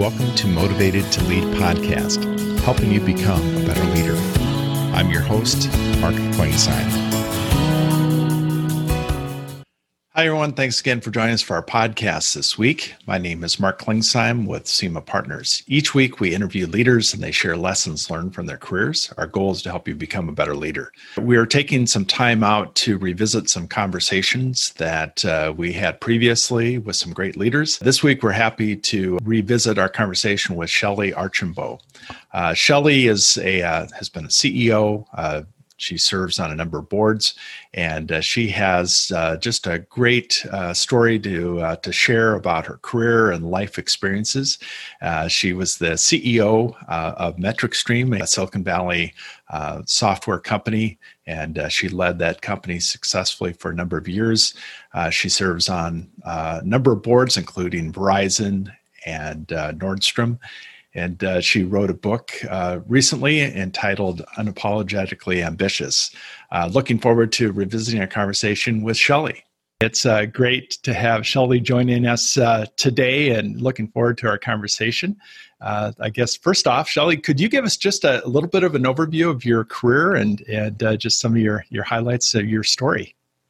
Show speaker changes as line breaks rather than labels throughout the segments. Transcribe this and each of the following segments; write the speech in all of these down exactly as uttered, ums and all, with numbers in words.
Welcome to Motivated to Lead podcast, helping you become a better leader. I'm your host, Mark Klingsheim. Hi, everyone. Thanks again for joining us for our podcast this week. My name is Mark Klingsheim with SEMA Partners. Each week, we interview leaders and they share lessons learned from their careers. Our goal is to help you become a better leader. We are taking some time out to revisit some conversations that uh, we had previously with some great leaders. This week, we're happy to revisit our conversation with Shelley Archambault. Uh, Shelley is a uh, has been a C E O. Uh, She serves on a number of boards, and uh, she has uh, just a great uh, story to uh, to share about her career and life experiences. Uh, she was the C E O uh, of MetricStream, a Silicon Valley uh, software company, and uh, she led that company successfully for a number of years. Uh, she serves on uh, a number of boards, including Verizon and uh, Nordstrom. And uh, she wrote a book uh, recently entitled Unapologetically Ambitious. Uh, looking forward to revisiting our conversation with Shelley. It's uh, great to have Shelley joining us uh, today and looking forward to our conversation. Uh, I guess first off, Shelley, could you give us just a little bit of an overview of your career and, and uh, just some of your, your highlights of your story?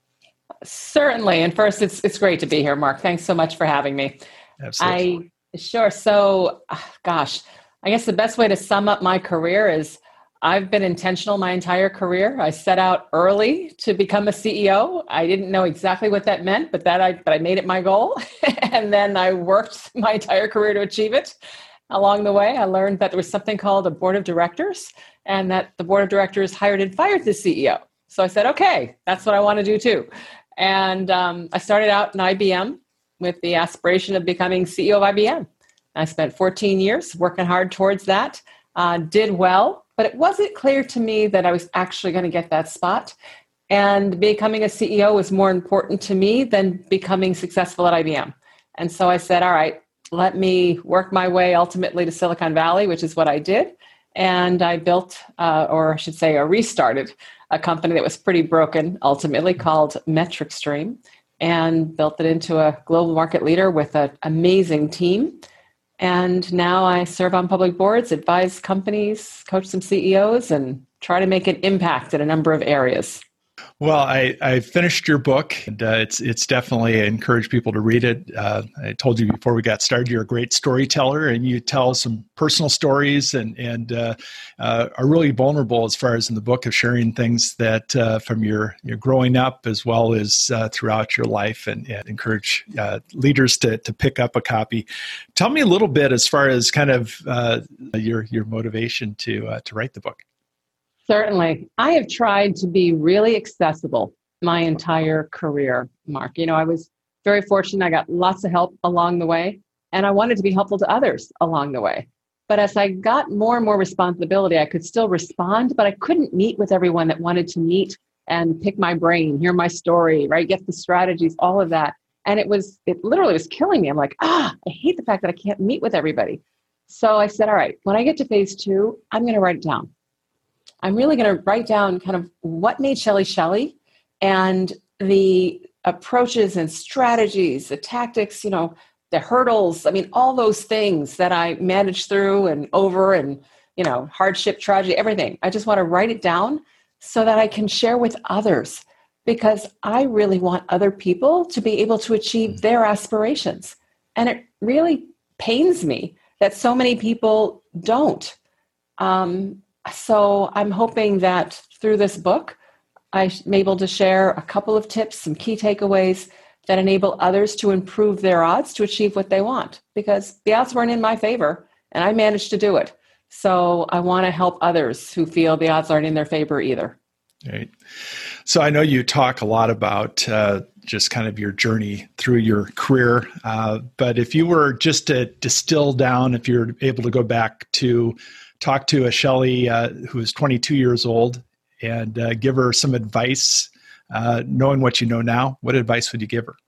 Certainly. And first, it's it's great to be here, Mark. Thanks so much for having me.
Absolutely.
I Sure. So, gosh, I guess the best way to sum up my career is I've been intentional my entire career. I set out early to become a C E O. I didn't know exactly what that meant, but that I but I made it my goal. And then I worked my entire career to achieve it. Along the way, I learned that there was something called a board of directors, and that the board of directors hired and fired the C E O. So I said, okay, that's what I want to do too. And um, I started out in I B M with the aspiration of becoming C E O of I B M. I spent fourteen years working hard towards that, uh, did well, but it wasn't clear to me that I was actually going to get that spot. And becoming a C E O was more important to me than becoming successful at I B M. And so I said, all right, let me work my way ultimately to Silicon Valley, which is what I did. And I built, uh, or I should say, I restarted a company that was pretty broken, ultimately called MetricStream, and built it into a global market leader with an amazing team. And now I serve on public boards, advise companies, coach some C E Os, and try to make an impact in a number of areas.
Well, I, I finished your book, and uh, it's it's definitely, I encourage people to read it. Uh, I told you before we got started, you're a great storyteller, and you tell some personal stories and and uh, uh, are really vulnerable as far as in the book of sharing things that uh, from your, your growing up as well as uh, throughout your life, and, and encourage uh, leaders to to pick up a copy. Tell me a little bit as far as kind of uh, your your motivation to uh, to write the book.
Certainly. I have tried to be really accessible my entire career, Mark. You know, I was very fortunate. I got lots of help along the way, and I wanted to be helpful to others along the way. But as I got more and more responsibility, I could still respond, but I couldn't meet with everyone that wanted to meet and pick my brain, hear my story, right? Get the strategies, all of that. And it was, it literally was killing me. I'm like, ah, I hate the fact that I can't meet with everybody. So I said, all right, when I get to phase two, I'm going to write it down. I'm really going to write down kind of what made Shelley Shelley and the approaches and strategies, the tactics, you know, the hurdles. I mean, all those things that I managed through and over and, you know, hardship, tragedy, everything. I just want to write it down so that I can share with others, because I really want other people to be able to achieve their aspirations. And it really pains me that so many people don't. Um, So I'm hoping that through this book, I'm able to share a couple of tips, some key takeaways that enable others to improve their odds to achieve what they want, because the odds weren't in my favor and I managed to do it. So I want to help others who feel the odds aren't in their favor either.
Right. So I know you talk a lot about uh, just kind of your journey through your career, uh, but if you were just to distill down, if you're able to go back to talk to a Shelley uh, who is twenty-two years old and uh, give her some advice, uh, knowing what you know now, what advice would you give her?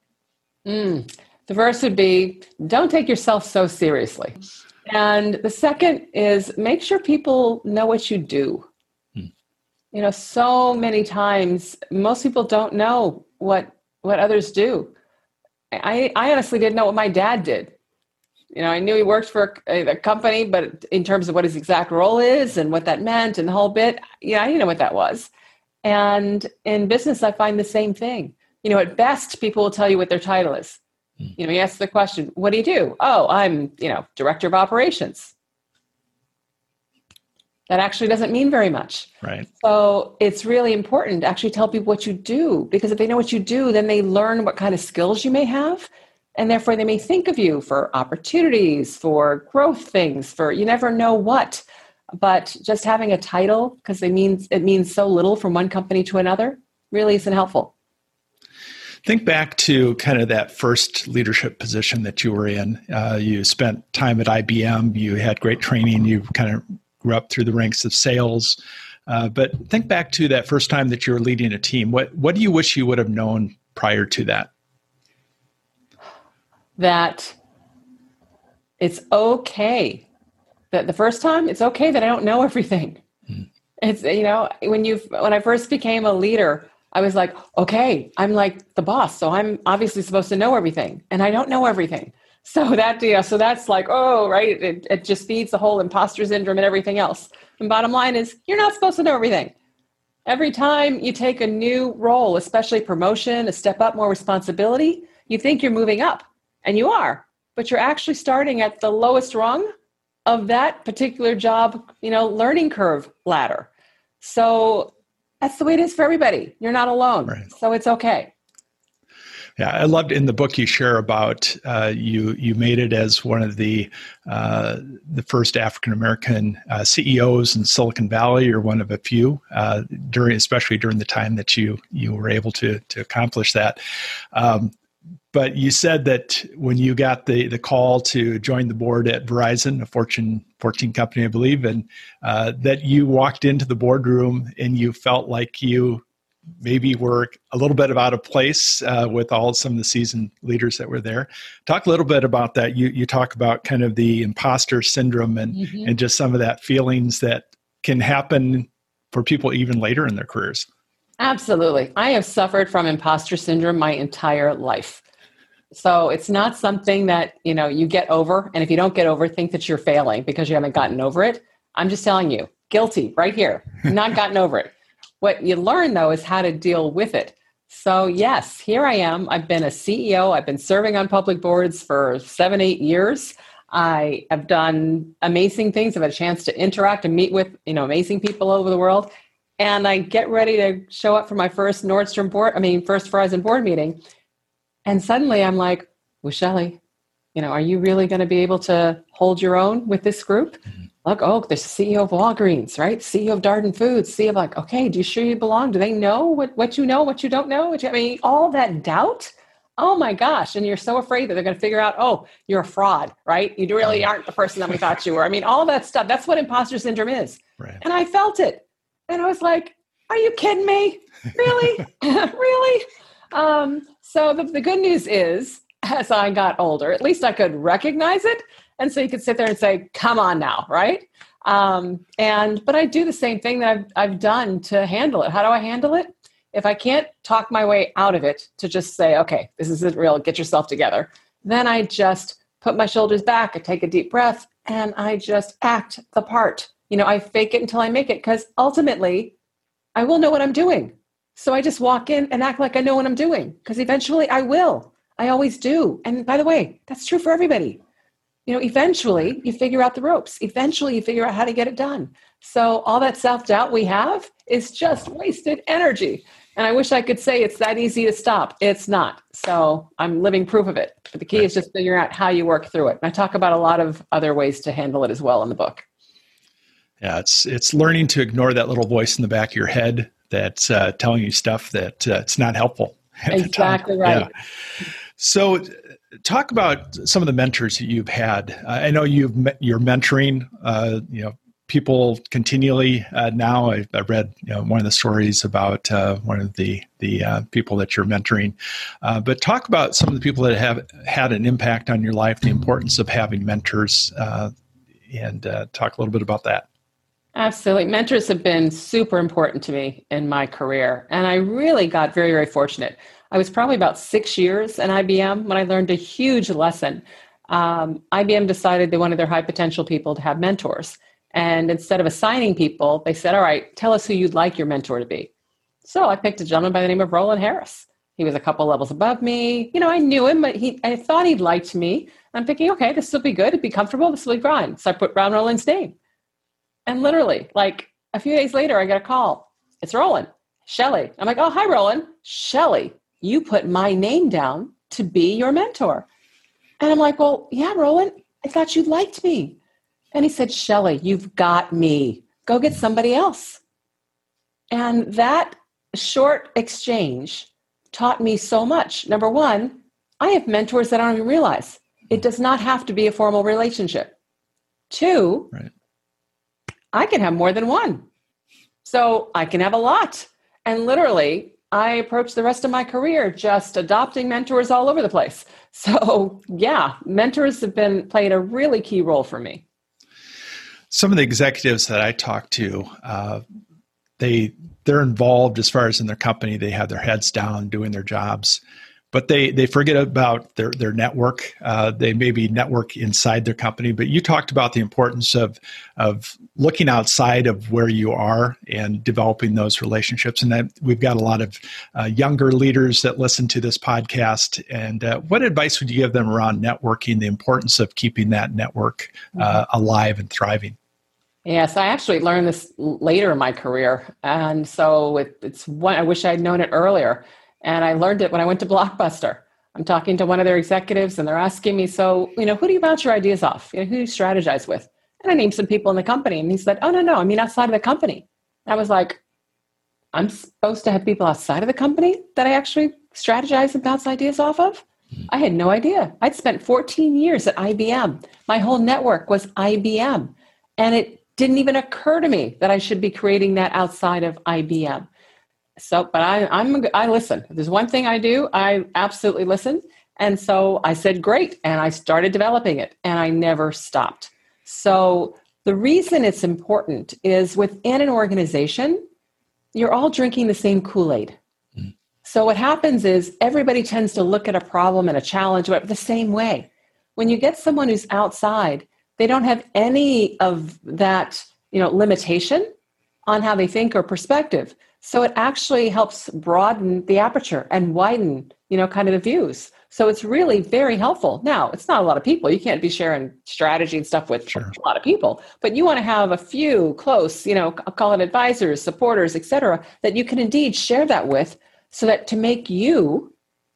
Mm. The first would be, don't take yourself so seriously. And the second is, make sure people know what you do. Hmm. You know, so many times, most people don't know what what others do. I, I honestly didn't know what my dad did. You know, I knew he worked for a, a company, but in terms of what his exact role is and what that meant and the whole bit, yeah, I didn't know what that was. And in business, I find the same thing. You know, at best, people will tell you what their title is. Mm. You know, you ask the question, what do you do? Oh, I'm, you know, director of operations. That actually doesn't mean very much.
Right.
So it's really important to actually tell people what you do, because if they know what you do, then they learn what kind of skills you may have. And therefore they may think of you for opportunities, for growth things, for you never know what. But just having a title, because it means it means so little from one company to another, really isn't helpful.
Think back to kind of that first leadership position that you were in. Uh, you spent time at I B M. You had great training. You kind of grew up through the ranks of sales. Uh, but think back to that first time that you were leading a team. What what do you wish you would have known prior to that?
That it's okay. That the first time, it's okay that I don't know everything. Hmm. It's, you know, when you when I first became a leader, I was like, okay, I'm like the boss, so I'm obviously supposed to know everything, and I don't know everything. So that, yeah, so that's like, oh, right, it, it just feeds the whole imposter syndrome and everything else. And bottom line is, you're not supposed to know everything. Every time you take a new role, especially promotion, a step up, more responsibility, you think you're moving up, and you are, but you're actually starting at the lowest rung of that particular job, you know, learning curve ladder. So that's the way it is for everybody. You're not alone. Right. So it's okay.
Yeah, I loved in the book you share about uh, you. You made it as one of the uh, the first African American uh, C E Os in Silicon Valley. You're one of a few uh, during, especially during the time that you you were able to to accomplish that. Um, But you said that when you got the, the call to join the board at Verizon, a Fortune fourteen company, I believe, and uh, that you walked into the boardroom and you felt like you maybe were a little bit out of place uh, with all some of the seasoned leaders that were there. Talk a little bit about that. You you talk about kind of the imposter syndrome and, mm-hmm. and just some of that feelings that can happen for people even later in their careers.
Absolutely. I have suffered from imposter syndrome my entire life. So it's not something that, you know, you get over. And if you don't get over, think that you're failing because you haven't gotten over it. I'm just telling you, guilty right here, not gotten over it. What you learn, though, is how to deal with it. So yes, here I am. I've been a C E O. I've been serving on public boards for seven, eight years. I have done amazing things. I've had a chance to interact and meet with, you know, amazing people all over the world. And I get ready to show up for my first Nordstrom board, I mean, first Verizon board meeting. And suddenly I'm like, well, Shelley, you know, are you really going to be able to hold your own with this group? Mm-hmm. Look, oh, there's the C E O of Walgreens, right? C E O of Darden Foods, C E O of like, okay, do you sure you belong? Do they know what, what you know, what you don't know? What you, I mean, all that doubt. Oh my gosh. And you're so afraid that they're going to figure out, oh, you're a fraud, right? You really aren't the person that we thought you were. I mean, all that stuff, that's what imposter syndrome is. Right. And I felt it. And I was like, are you kidding me? Really? Really? Um, so the, the good news is, as I got older, at least I could recognize it. And so you could sit there and say, come on now, right? Um, and but I do the same thing that I've, I've done to handle it. How do I handle it? If I can't talk my way out of it to just say, okay, this isn't real, get yourself together, then I just put my shoulders back, I take a deep breath, and I just act the part. You know, I fake it until I make it, because ultimately I will know what I'm doing. So I just walk in and act like I know what I'm doing, because eventually I will. I always do. And by the way, that's true for everybody. You know, eventually you figure out the ropes. Eventually you figure out how to get it done. So all that self-doubt we have is just wasted energy. And I wish I could say it's that easy to stop. It's not. So I'm living proof of it. But the key is just figuring out how you work through it. And I talk about a lot of other ways to handle it as well in the book.
Yeah, it's it's learning to ignore that little voice in the back of your head that's uh, telling you stuff that uh, it's not helpful.
Exactly right.
Yeah. So talk about some of the mentors that you've had. Uh, I know you've met, you're mentoring, uh, you know, people continually uh, now. I, I read you know, one of the stories about uh, one of the the uh, people that you're mentoring. Uh, but talk about some of the people that have had an impact on your life, the importance of having mentors, uh, and uh, talk a little bit about that.
Absolutely. Mentors have been super important to me in my career. And I really got very, very fortunate. I was probably about six years in I B M when I learned a huge lesson. Um, I B M decided they wanted their high potential people to have mentors. And instead of assigning people, they said, all right, tell us who you'd like your mentor to be. So I picked a gentleman by the name of Roland Harris. He was a couple levels above me. You know, I knew him, but he, I thought he'd liked me. I'm thinking, okay, this will be good. It'd be comfortable. This will be fine. So I put Brown Roland's name. And literally, like a few days later, I get a call. It's Roland, Shelley. I'm like, oh, hi, Roland. Shelley, you put my name down to be your mentor. And I'm like, well, yeah, Roland, I thought you liked me. And he said, Shelley, you've got me. Go get somebody else. And that short exchange taught me so much. Number one, I have mentors that I don't even realize. It does not have to be a formal relationship. Two, right. I can have more than one. So I can have a lot. And literally, I approached the rest of my career just adopting mentors all over the place. So yeah, mentors have been played a really key role for me.
Some of the executives that I talk to, uh, they, they're involved as far as in their company. They have their heads down doing their jobs, but they they forget about their, their network. Uh, they maybe network inside their company, but you talked about the importance of, of looking outside of where you are and developing those relationships. And that we've got a lot of uh, younger leaders that listen to this podcast. And uh, what advice would you give them around networking, the importance of keeping that network uh, alive and thriving?
Yes, I actually learned this later in my career. And so it, it's one, I wish I'd known it earlier. And I learned it when I went to Blockbuster. I'm talking to one of their executives and they're asking me, so, you know, who do you bounce your ideas off? You know, who do you strategize with? And I named some people in the company. And he said, oh, no, no, I mean, outside of the company. And I was like, I'm supposed to have people outside of the company that I actually strategize and bounce ideas off of? I had no idea. I'd spent fourteen years at I B M. My whole network was I B M. And it didn't even occur to me that I should be creating that outside of I B M. So, but I, I'm, I listen. If there's one thing I do, I absolutely listen. And so I said, great. And I started developing it and I never stopped. So the reason it's important is within an organization, you're all drinking the same Kool-Aid. Mm. So what happens is everybody tends to look at a problem and a challenge the same way. When you get someone who's outside, they don't have any of that, you know, limitation on how they think or perspective. So it actually helps broaden the aperture and widen, you know, kind of the views. So it's really very helpful. Now, it's not a lot of people. You can't be sharing strategy and stuff with sure. a lot of people, but you want to have a few close, you know, I'll call it advisors, supporters, et cetera, that you can indeed share that with so that to make you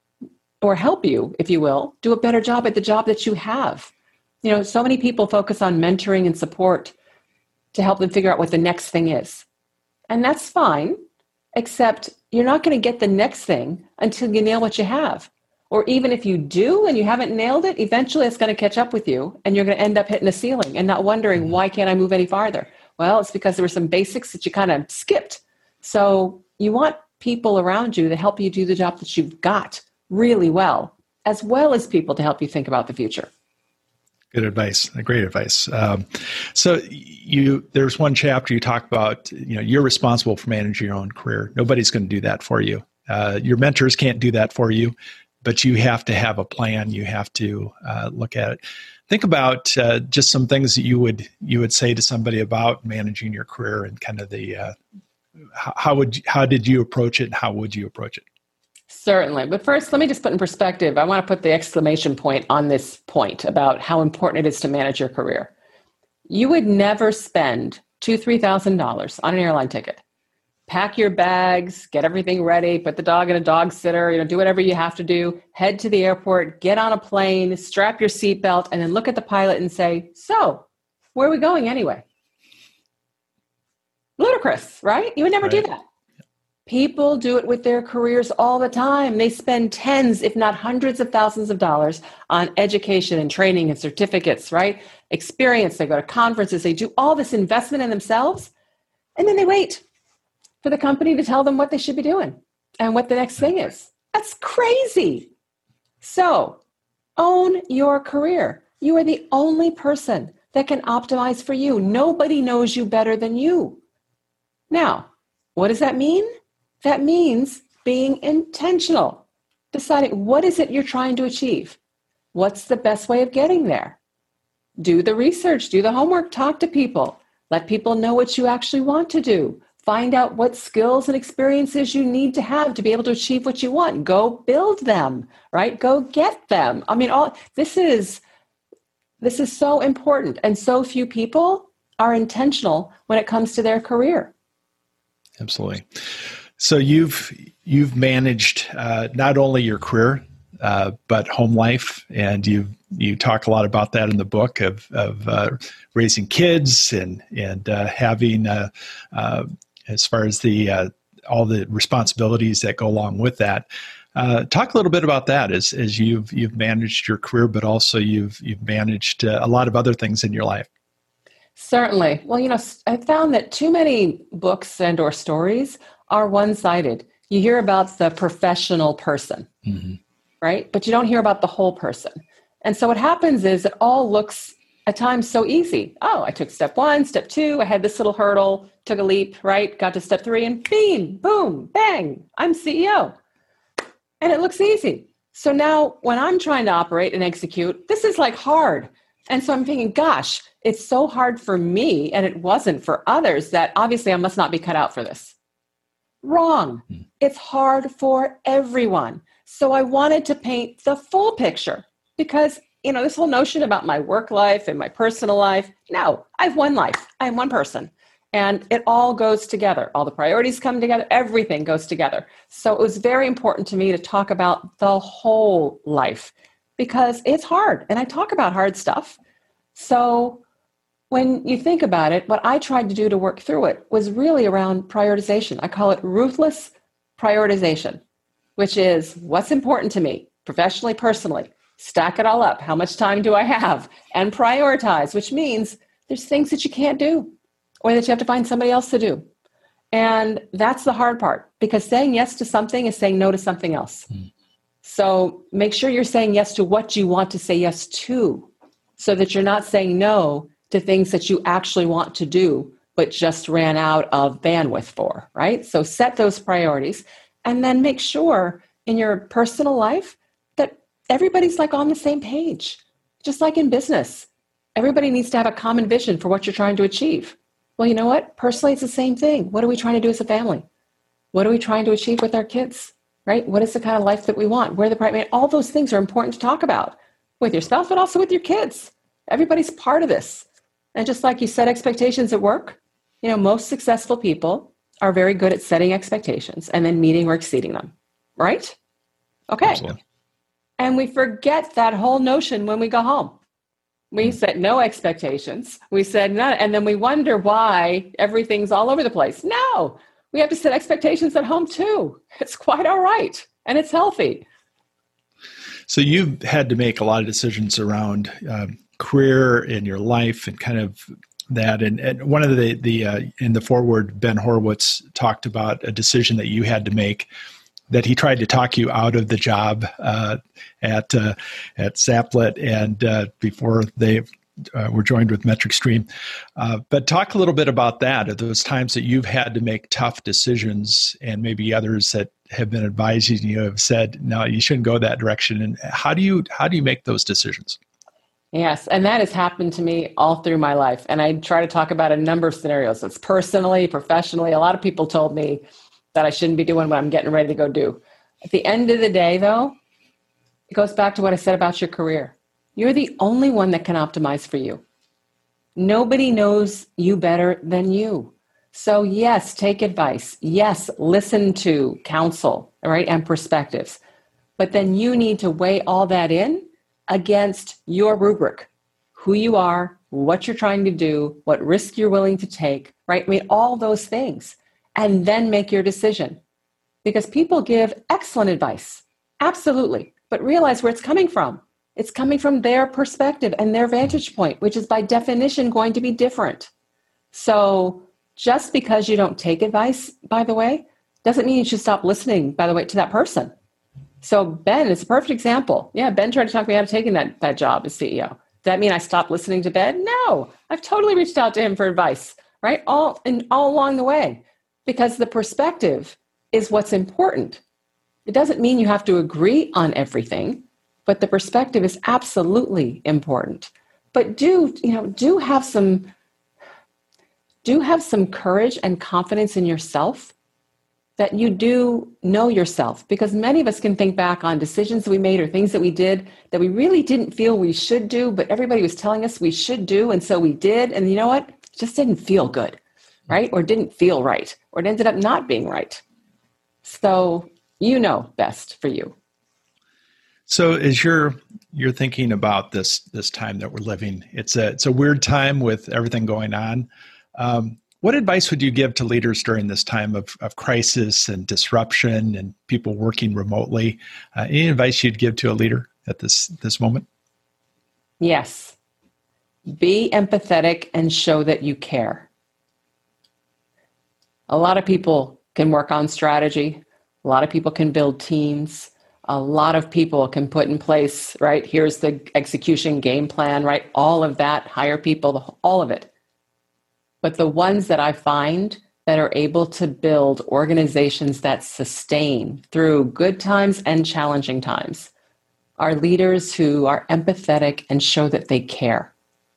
or help you, if you will, do a better job at the job that you have. You know, so many people focus on mentoring and support to help them figure out what the next thing is. And that's fine, except you're not going to get the next thing until you nail what you have. Or even if you do and you haven't nailed it, eventually it's going to catch up with you and you're going to end up hitting a ceiling and not wondering, why can't I move any farther? Well, it's because there were some basics that you kind of skipped. So you want people around you to help you do the job that you've got really well, as well as people to help you think about the future.
Good advice. Great advice. Um, so you, there's one chapter you talk about, you know, you're responsible for managing your own career. Nobody's going to do that for you. Uh, your mentors can't do that for you, but you have to have a plan. You have to uh, look at it. Think about uh, just some things that you would, you would say to somebody about managing your career and kind of the, uh, how, how would, how did you approach it and how would you approach it?
Certainly. But first, let me just put in perspective. I want to put the exclamation point on this point about how important it is to manage your career. You would never spend two thousand dollars, three thousand dollars on an airline ticket. Pack your bags, get everything ready, put the dog in a dog sitter, you know, do whatever you have to do, head to the airport, get on a plane, strap your seatbelt, and then look at the pilot and say, so, where are we going anyway? Ludicrous, right? You would never right. do that. People do it with their careers all the time. They spend tens, if not hundreds of thousands of dollars on education and training and certificates, right? Experience. They go to conferences. They do all this investment in themselves. And then they wait for the company to tell them what they should be doing and what the next thing is. That's crazy. So own your career. You are the only person that can optimize for you. Nobody knows you better than you. Now, what does that mean? That means being intentional, deciding what is it you're trying to achieve. What's the best way of getting there? Do the research, do the homework, talk to people, let people know what you actually want to do. Find out what skills and experiences you need to have to be able to achieve what you want. Go build them, right? Go get them. I mean, all this is this is so important. And so few people are intentional when it comes to their career.
Absolutely. So you've you've managed uh, not only your career, uh, but home life, and you you talk a lot about that in the book of of uh, raising kids and and uh, having uh, uh, as far as the uh, all the responsibilities that go along with that. Uh, talk a little bit about that as as you've you've managed your career, but also you've you've managed uh, a lot of other things in your life.
Certainly. Well, you know, I found that too many books and or stories are one-sided. You hear about the professional person, mm-hmm. right? But you don't hear about the whole person. And so what happens is it all looks at times so easy. Oh, I took step one, step two, I had this little hurdle, took a leap, right? Got to step three and beam, boom, bang, I'm C E O. And it looks easy. So now when I'm trying to operate and execute, this is like hard. And so I'm thinking, gosh, it's so hard for me and it wasn't for others that obviously I must not be cut out for this. Wrong. It's hard for everyone. So I wanted to paint the full picture because, you know, this whole notion about my work life and my personal life, no, I have one life. I am one person. And it all goes together. All the priorities come together. Everything goes together. So it was very important to me to talk about the whole life because it's hard. And I talk about hard stuff. So when you think about it, what I tried to do to work through it was really around prioritization. I call it ruthless prioritization, which is what's important to me, professionally, personally. Stack it all up. How much time do I have? And prioritize, which means there's things that you can't do or that you have to find somebody else to do. And that's the hard part because saying yes to something is saying no to something else. Mm. So make sure you're saying yes to what you want to say yes to so that you're not saying no to things that you actually want to do, but just ran out of bandwidth for, right? So set those priorities and then make sure in your personal life that everybody's like on the same page. Just like in business, everybody needs to have a common vision for what you're trying to achieve. Well, you know what? Personally, it's the same thing. What are we trying to do as a family? What are we trying to achieve with our kids, right? What is the kind of life that we want? Where the right man? All those things are important to talk about with your spouse, but also with your kids. Everybody's part of this. And just like you set expectations at work, you know, most successful people are very good at setting expectations and then meeting or exceeding them, right? Okay. Absolutely. And we forget that whole notion when we go home. We mm. set no expectations. We said none. And then we wonder why everything's all over the place. No, we have to set expectations at home too. It's quite all right. And it's healthy.
So you've had to make a lot of decisions around um, career in your life and kind of that. And, and one of the, the uh, in the foreword, Ben Horowitz talked about a decision that you had to make that he tried to talk you out of the job uh, at uh, at Zaplet and uh, before they uh, were joined with Metric Stream. Uh, but talk a little bit about that, of those times that you've had to make tough decisions and maybe others that have been advising you have said, no, you shouldn't go that direction. And how do you how do you make those decisions?
Yes, and that has happened to me all through my life. And I try to talk about a number of scenarios. It's personally, professionally. A lot of people told me that I shouldn't be doing what I'm getting ready to go do. At the end of the day, though, it goes back to what I said about your career. You're the only one that can optimize for you. Nobody knows you better than you. So yes, take advice. Yes, listen to counsel, right, and perspectives. But then you need to weigh all that in against your rubric, who you are, what you're trying to do, what risk you're willing to take, right? I mean, all those things, and then make your decision. Because people give excellent advice, absolutely, but realize where it's coming from. It's coming from their perspective and their vantage point, which is by definition going to be different. So just because you don't take advice, by the way, doesn't mean you should stop listening, by the way, to that person. So Ben is a perfect example. Yeah, Ben tried to talk me out of taking that, that job as C E O. Does that mean I stopped listening to Ben? No, I've totally reached out to him for advice, right? All and all along the way, because the perspective is what's important. It doesn't mean you have to agree on everything, but the perspective is absolutely important. But do, you know, do have some, do have some courage and confidence in yourself that you do know yourself, because many of us can think back on decisions that we made or things that we did that we really didn't feel we should do, but everybody was telling us we should do. And so we did. And you know what? It just didn't feel good, right? Or didn't feel right, or it ended up not being right. So you know best for you.
So as you're you're thinking about this this time that we're living, it's a it's a weird time with everything going on. Um, what advice would you give to leaders during this time of, of crisis and disruption and people working remotely? Uh, any advice you'd give to a leader at this this moment?
Yes. Be empathetic and show that you care. A lot of people can work on strategy. A lot of people can build teams. A lot of people can put in place, right? Here's the execution game plan, right? All of that, hire people, all of it. But the ones that I find that are able to build organizations that sustain through good times and challenging times are leaders who are empathetic and show that they care.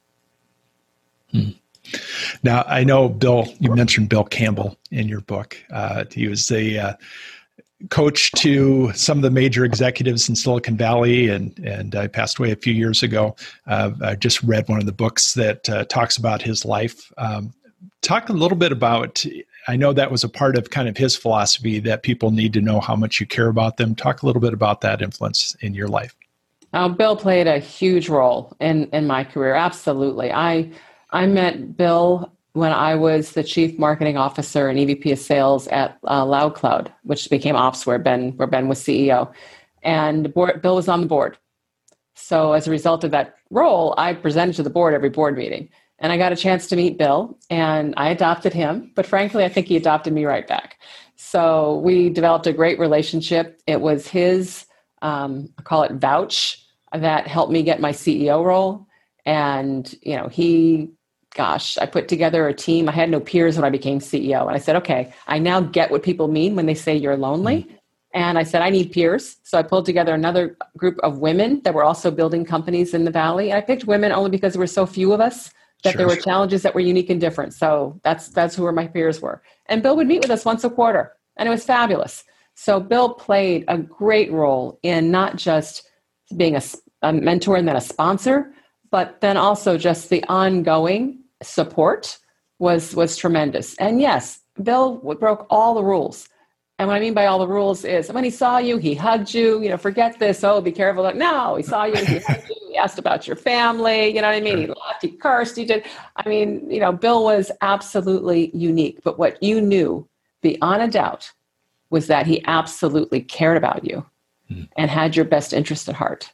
Hmm. Now, I know, Bill, you mentioned Bill Campbell in your book. Uh, he was a uh, coach to some of the major executives in Silicon Valley, and and I passed away a few years ago. Uh, I just read one of the books that uh, talks about his life. Um, talk a little bit about, I know that was a part of kind of his philosophy, that people need to know how much you care about them. Talk a little bit about that influence in your life.
Uh, Bill played a huge role in, in my career. Absolutely. I I met Bill when I was the chief marketing officer and E V P of sales at uh, LoudCloud, which became Ops, where Ben, where Ben was C E O. And the board, Bill was on the board. So as a result of that role, I presented to the board every board meeting. And I got a chance to meet Bill, and I adopted him. But frankly, I think he adopted me right back. So we developed a great relationship. It was his, um, I call it vouch, that helped me get my C E O role. And, you know, he, gosh, I put together a team. I had no peers when I became C E O. And I said, okay, I now get what people mean when they say you're lonely. Mm-hmm. And I said, I need peers. So I pulled together another group of women that were also building companies in the Valley. And I picked women only because there were so few of us that sure, there were sure. challenges that were unique and different. So that's that's who my peers were. And Bill would meet with us once a quarter, and it was fabulous. So Bill played a great role in not just being a, a mentor and then a sponsor, but then also just the ongoing support was was tremendous. And yes, Bill broke all the rules. And what I mean by all the rules is when he saw you, he hugged you, you know, forget this, oh, be careful. Like, no, he saw you, he hugged you, he asked about your family, you know what I mean? Sure. He laughed, he cursed, he did. I mean, you know, Bill was absolutely unique. But what you knew beyond a doubt was that he absolutely cared about you mm. and had your best interest at heart.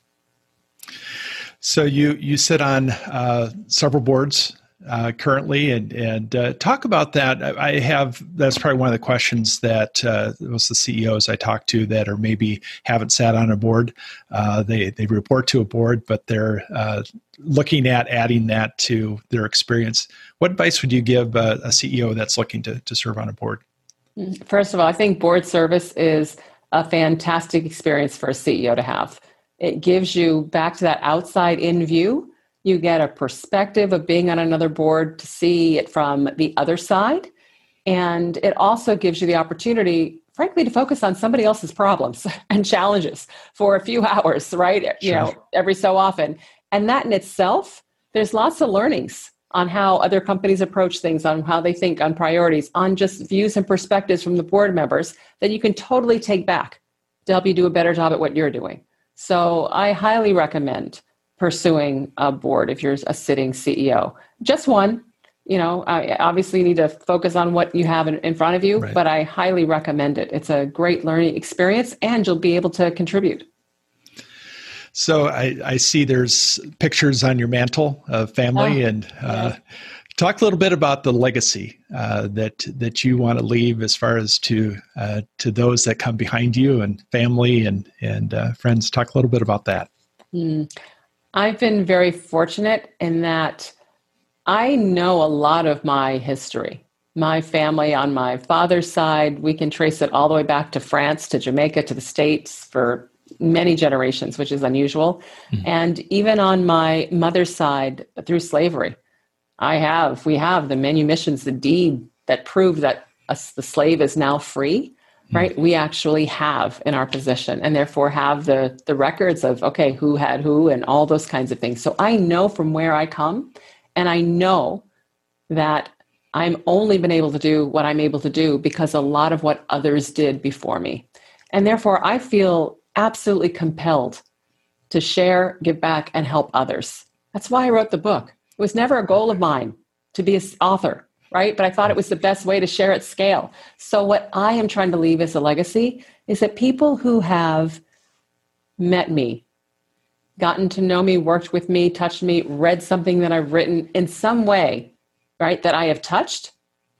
So you you sit on uh, several boards uh, currently, and and uh, talk about that. I have that's probably one of the questions that uh, most of the C E Os I talk to that are maybe haven't sat on a board. Uh, they they report to a board, but they're uh, looking at adding that to their experience. What advice would you give a, a C E O that's looking to to serve on a board?
First of all, I think board service is a fantastic experience for a C E O to have. It gives you back to that outside in view. You get a perspective of being on another board to see it from the other side. And it also gives you the opportunity, frankly, to focus on somebody else's problems and challenges for a few hours, right? Sure. You know, every so often. And that in itself, there's lots of learnings on how other companies approach things, on how they think, on priorities, on just views and perspectives from the board members that you can totally take back to help you do a better job at what you're doing. So I highly recommend pursuing a board if you're a sitting C E O. Just one, you know, I obviously you need to focus on what you have in, in front of you, right. But I highly recommend it. It's a great learning experience and you'll be able to contribute.
So I, I see there's pictures on your mantle of family, oh, and uh, yeah. Talk a little bit about the legacy uh, that that you want to leave as far as to uh, to those that come behind you and family and and uh, friends. Talk a little bit about that.
Mm. I've been very fortunate in that I know a lot of my history. My family on my father's side, we can trace it all the way back to France, to Jamaica, to the States for many generations, which is unusual. Mm-hmm. And even on my mother's side, through slavery, I have, we have the manumissions, the deed that prove that a, the slave is now free, right? Mm-hmm. We actually have in our possession, and therefore have the, the records of, okay, who had who and all those kinds of things. So I know from where I come, and I know that I'm only been able to do what I'm able to do because a lot of what others did before me. And therefore I feel absolutely compelled to share, give back, and help others. That's why I wrote the book. It was never a goal of mine to be an author, right? But I thought it was the best way to share at scale. So what I am trying to leave as a legacy is that people who have met me, gotten to know me, worked with me, touched me, read something that I've written in some way, right, that I have touched,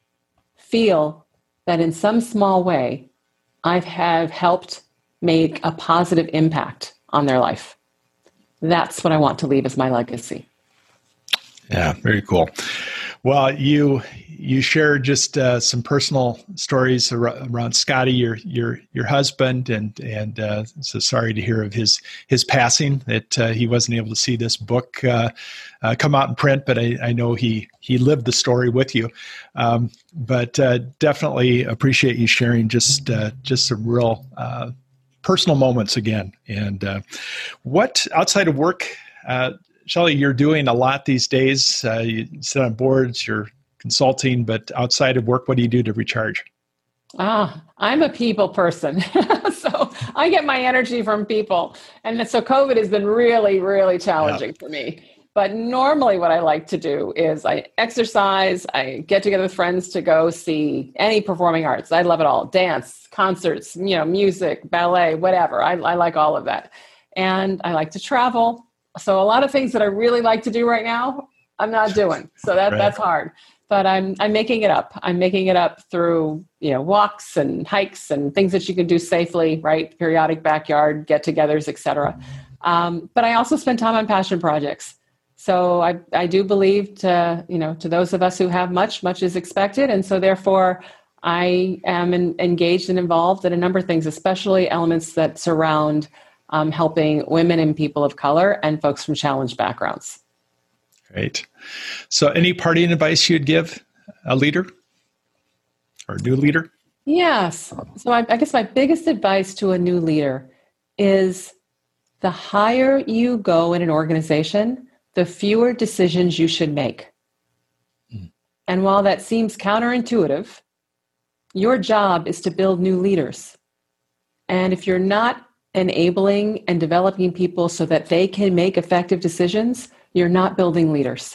feel that in some small way, I have helped make a positive impact on their life. That's what I want to leave as my legacy.
Yeah, very cool. Well, you you shared just uh, some personal stories around, around Scotty, your your your husband, and and uh, so sorry to hear of his his passing. That uh, he wasn't able to see this book uh, uh, come out in print, but I, I know he he lived the story with you. Um, but uh, definitely appreciate you sharing just uh, just some real uh, personal moments again. And uh, what outside of work? Uh, Shelley, you're doing a lot these days. Uh, you sit on boards, you're consulting, but outside of work, what do you do to recharge?
Ah, I'm a people person. So I get my energy from people. And so COVID has been really, really challenging yeah. for me. But normally what I like to do is I exercise, I get together with friends to go see any performing arts. I love it all. Dance, concerts, you know, music, ballet, whatever. I, I like all of that. And I like to travel. So a lot of things that I really like to do right now, I'm not doing. So that right. that's hard. But I'm I'm making it up. I'm making it up through, you know, walks and hikes and things that you can do safely, right? Periodic backyard get-togethers, et cetera. Um, but I also spend time on passion projects. So I I do believe to, you know, to those of us who have much, much is expected. And so therefore I am in, engaged and involved in a number of things, especially elements that surround Um, helping women and people of color and folks from challenged backgrounds.
Great. So any parting advice you'd give a leader or a new leader?
Yes. So I, I guess my biggest advice to a new leader is the higher you go in an organization, the fewer decisions you should make. Mm. And while that seems counterintuitive, your job is to build new leaders. And if you're not enabling and developing people so that they can make effective decisions, you're not building leaders.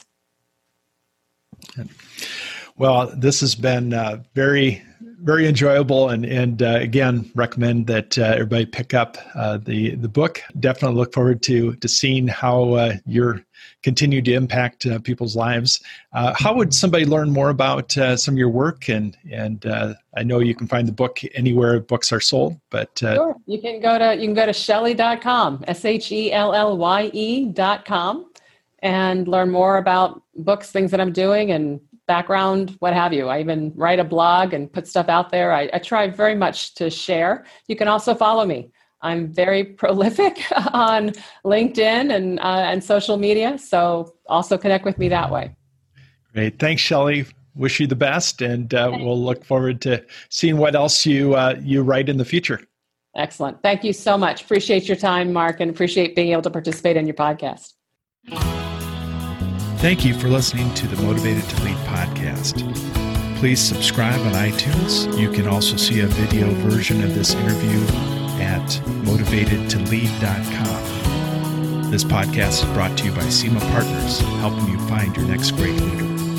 Well, this has been uh, very, very enjoyable, and and uh, again, recommend that uh, everybody pick up uh, the the book. Definitely look forward to to seeing how uh, you're continue to impact uh, people's lives. Uh, how would somebody learn more about uh, some of your work? And and uh, I know you can find the book anywhere books are sold, but uh,
sure. You can go to you can go to shelley dot com, S H E L L Y E dot com, and learn more about books, things that I'm doing, and background, what have you. I even write a blog and put stuff out there. I, I try very much to share. You can also follow me. I'm very prolific on LinkedIn and uh, and social media, so also connect with me that way.
Great. Thanks, Shelley. Wish you the best, and uh, we'll look forward to seeing what else you uh, you write in the future.
Excellent. Thank you so much. Appreciate your time, Mark, and appreciate being able to participate in your podcast.
Thank you for listening to the Motivated to Lead podcast. Please subscribe on iTunes. You can also see a video version of this interview at motivated to lead dot com. This podcast is brought to you by SEMA Partners, helping you find your next great leader.